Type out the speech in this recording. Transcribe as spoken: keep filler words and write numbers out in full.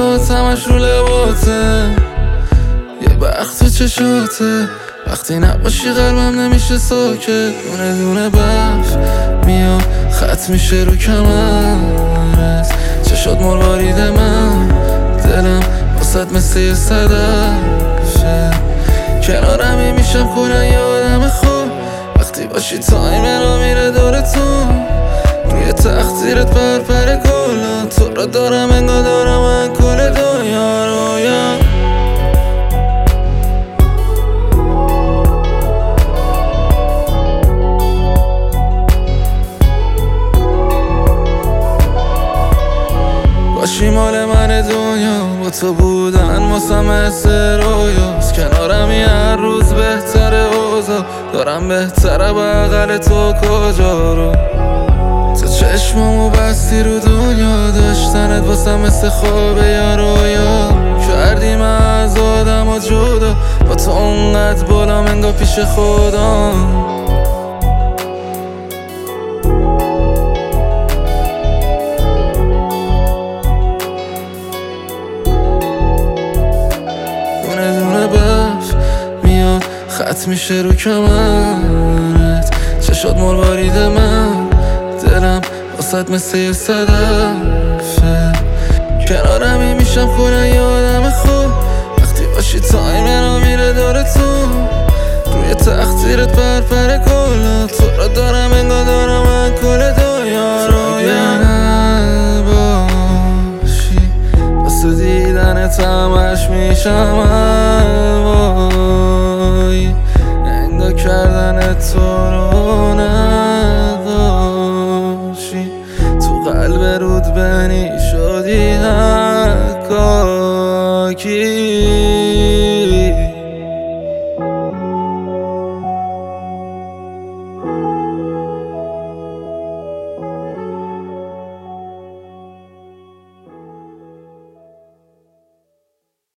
حرفات همش رو لباته، یه بخت تو چشاته، وقتی نباشی قلبم نمیشه ساکت. دونه دونه برف میاد خط میشه رو کمرت، چشات مروارید من، دلم واسد مثل یه صدفه. کنارمی میشم کنن یه آدم خوب، وقتی باشی تایمه را میره دورتون، روی تقصیرت پر پر کلا تو را دارم انگاه دارم من کل دنیا رویم. باشی مال من دنیا، با تو بودن واسم مثل رویاست. کنارمی هر روز بهتره اوضاع، دارم بهتره بغل تو کجا رو. تو چشمامو بستی رو دنیا، داشتنت واسم مثل خوابه یا رویا. کردی من از آدم و جدا، با تو اونقدر بالام انگاه پیش خدا. خط میشه رو کمرت، چشات مروارید من، دلم واسد مثل یه صدفه. کنارمی میشم کنن یه آدم خوب، وقتی باشی تایمه را میره دورتون، روی تقصیرت پر پر کلا تو را دارم انگاه دارم من کل دنیا رو. اگه نباشی واسه دیدنت همش میشم الوای، انگاه کردن تو رو نداشی، تو قلب رود بنی شدی حکاکی.